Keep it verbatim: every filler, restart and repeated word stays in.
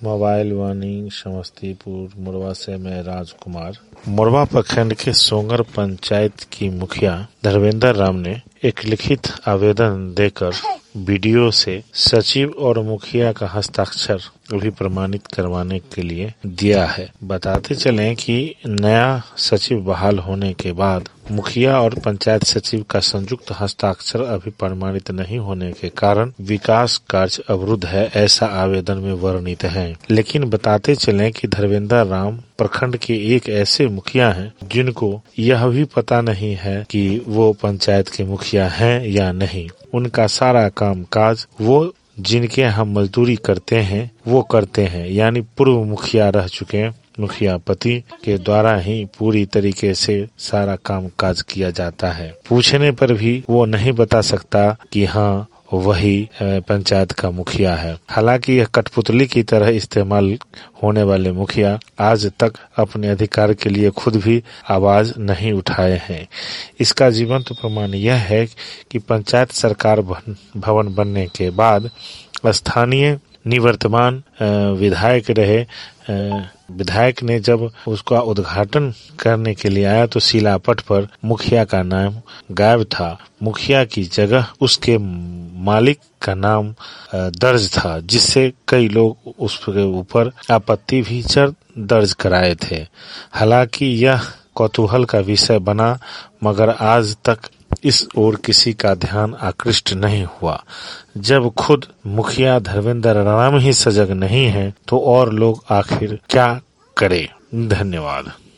Mobile वाणी समस्तीपुर मोरवा से मैं राजकुमार। मोरवा प्रखंड के सोंगर पंचायत की मुखिया धर्मेंद्र राम ने एक लिखित आवेदन देकर बीडीओ से सचिव और मुखिया का हस्ताक्षर अभी प्रमाणित करवाने के लिए दिया है। बताते चलें कि नया सचिव बहाल होने के बाद मुखिया और पंचायत सचिव का संयुक्त हस्ताक्षर अभी प्रमाणित नहीं होने के कारण विकास कार्य अवरुद्ध है, ऐसा आवेदन में वर्णित है। लेकिन बताते चलें कि धर्मेंद्र राम प्रखंड के एक ऐसे मुखिया हैं जिनको यह भी पता नहीं है कि वो पंचायत के मुखिया हैं या नहीं। उनका सारा काम काज वो जिनके हम मजदूरी करते हैं वो करते हैं, यानी पूर्व मुखिया रह चुके मुखिया पति के द्वारा ही पूरी तरीके से सारा काम काज किया जाता है। पूछने पर भी वो नहीं बता सकता कि हाँ वही पंचायत का मुखिया है। हालांकि यह कठपुतली की तरह इस्तेमाल होने वाले मुखिया आज तक अपने अधिकार के लिए खुद भी आवाज नहीं उठाए हैं। इसका जीवंत प्रमाण यह है कि पंचायत सरकार भवन बनने के बाद स्थानीय निवर्तमान विधायक रहे विधायक ने जब उसका उद्घाटन करने के लिए आया तो शिलापट पर मुखिया का नाम गायब था। मुखिया की जगह उसके मालिक का नाम दर्ज था, जिससे कई लोग उसके ऊपर आपत्ति भी दर्ज कराए थे। हालांकि यह कौतूहल का विषय बना, मगर आज तक इस ओर किसी का ध्यान आकृष्ट नहीं हुआ। जब खुद मुखिया धर्मेंद्र राम ही सजग नहीं है तो और लोग आखिर क्या करें। धन्यवाद।